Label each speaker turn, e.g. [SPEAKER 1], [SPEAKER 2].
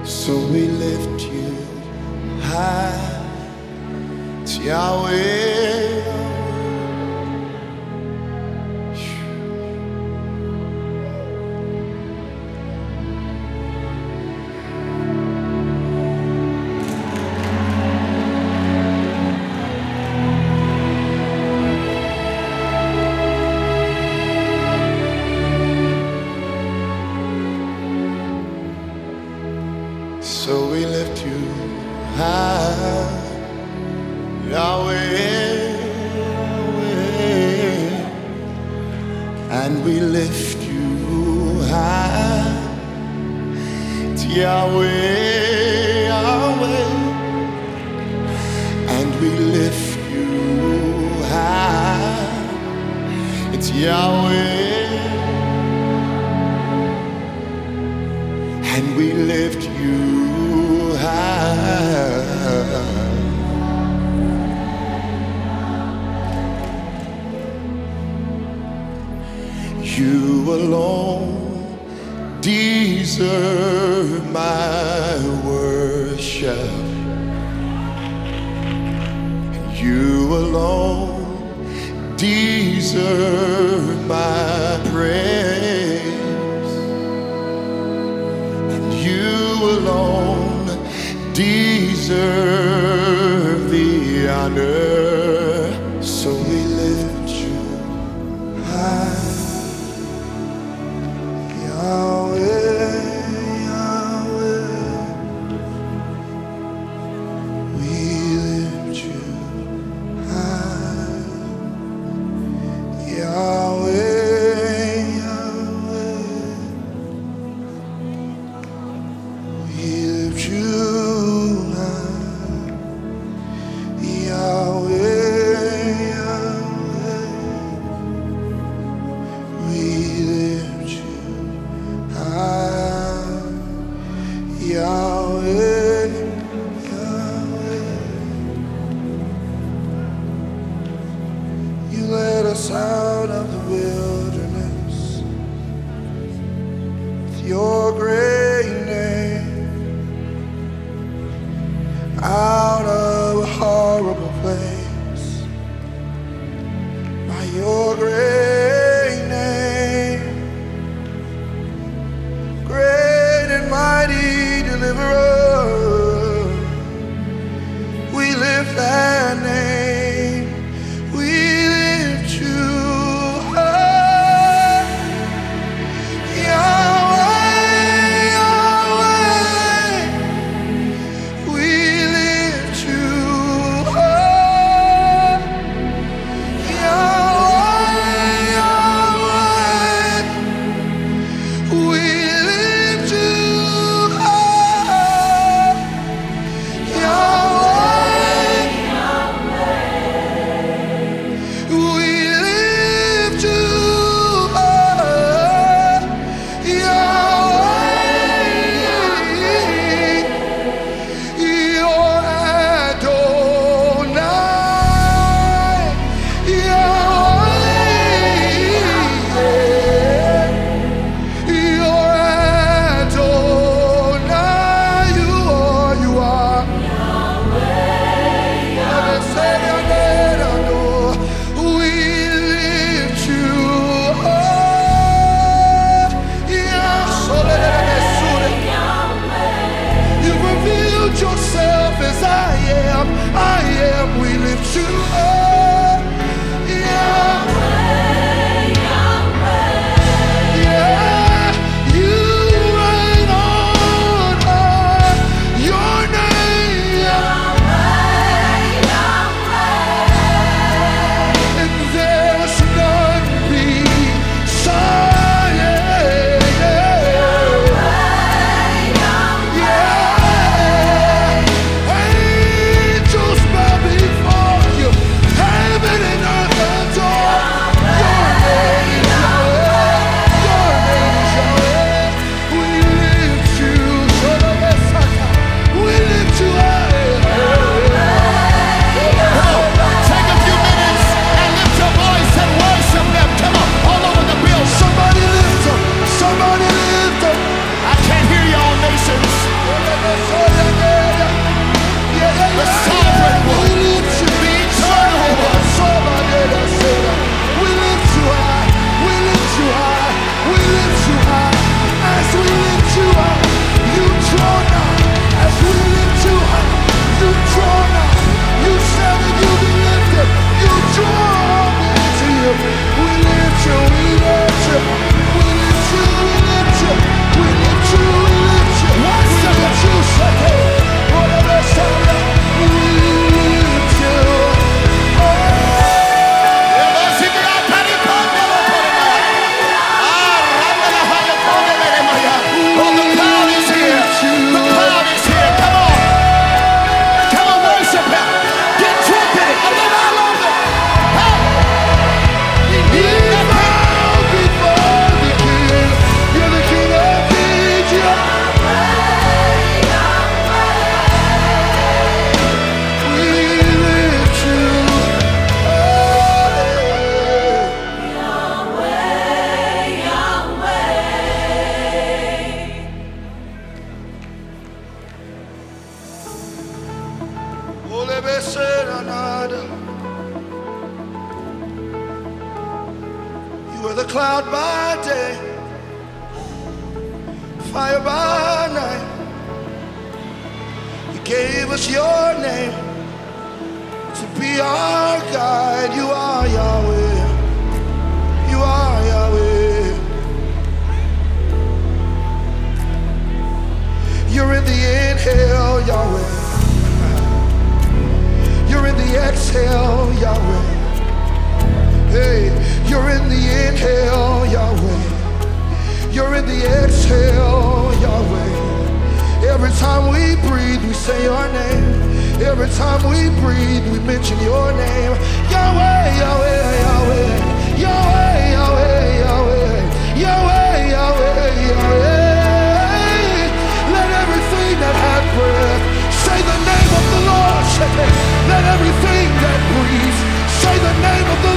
[SPEAKER 1] So we lift you high, Yahweh. So we lift you high, Yahweh, Yahweh. And we lift you high, Yahweh, Yahweh. And we lift you high, it's Yahweh. And we lift you high. You alone deserve my worship. You alone deserve my praise. Alone deserve the honor. So we lift you high, Yahweh, Yahweh. We lift you high, Yahweh. Yahweh, Yahweh, you led us out of the wilderness with your great name, out of a horrible place by your great name, great and mighty deliverer. We lift that name. We lift you high, Yahweh, Yahweh. We lift you high, Yahweh, Yahweh. We lift you high. cloud by day, fire by night. You gave us your name to be our guide. You are Yahweh. You are Yahweh. You're in the inhale, Yahweh. You're in the exhale, Yahweh. Hey, you're in the inhale, Yahweh. You're in the exhale, Yahweh. Every time we breathe, we say your name. Every time we breathe, we mention your name. Yahweh, Yahweh, Yahweh. Yahweh, Yahweh, Yahweh. Yahweh, Yahweh, Yahweh. Let everything that hath breath say the name of the Lord. Let everything that breathes say the name of the